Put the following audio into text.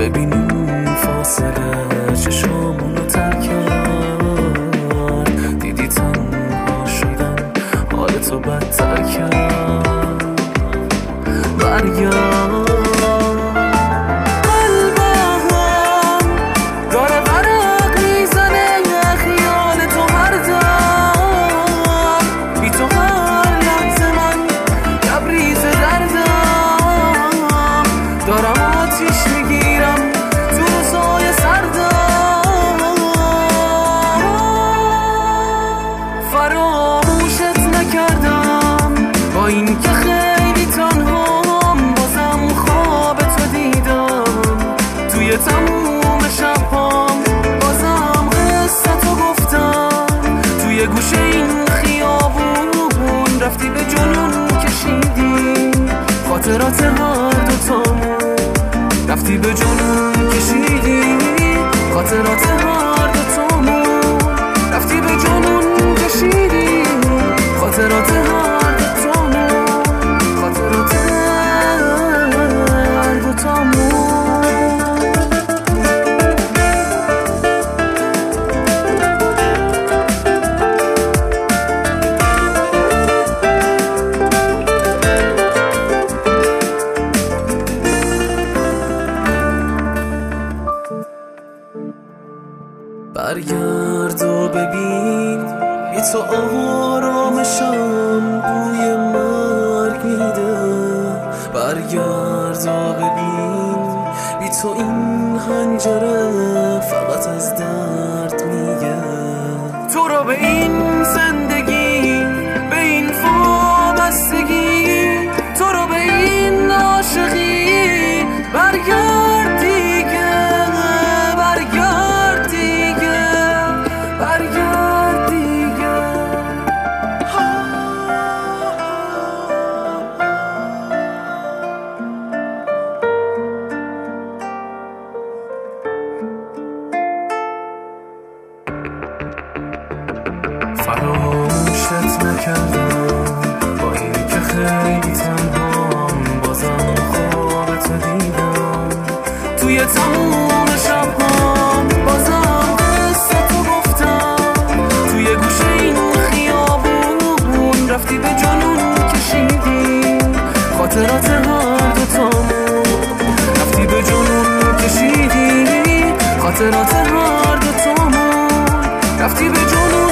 ببینیم فاصله چشامونو ترک کرد، دیدی تنها شدم حالتو بدتر کرد. برگرد فراموشت نکردم با این که خیلی تنهام، بازم خواب تو دیدم توی تموم شبام، بازم قصه تو گفتم توی گوشه این خیابون، رفتی به جنون کشیدی خاطرات هر دوتامون، رفتی به جنون کشیدی خاطرات هر دوتامون، رفتی به جنون کشیدی خاطرات هر دوتامون، خاطرات هر دوتامون. برگرد و ببین بی تو آرامشم بوی مرگ میده، برگرد و ببین بی تو این حنجره فقط از درد میگه. تو رو به این زندگی، به این وابستگی، تو رو به این عاشقی، برگرد دیگه، برگرد دیگه، برگرد دیگه. فراموشت نکردم با این که خیلی تنهام، بازم خواب تو دیدم توی تموم شبام، بازم قصه تو گفتم توی گوشه این خیابون، رفتی به جنون کشیدی خاطرات هر دوتامون، رفتی به جنون کشیدی خاطرات هر دوتامون، رفتی به جنون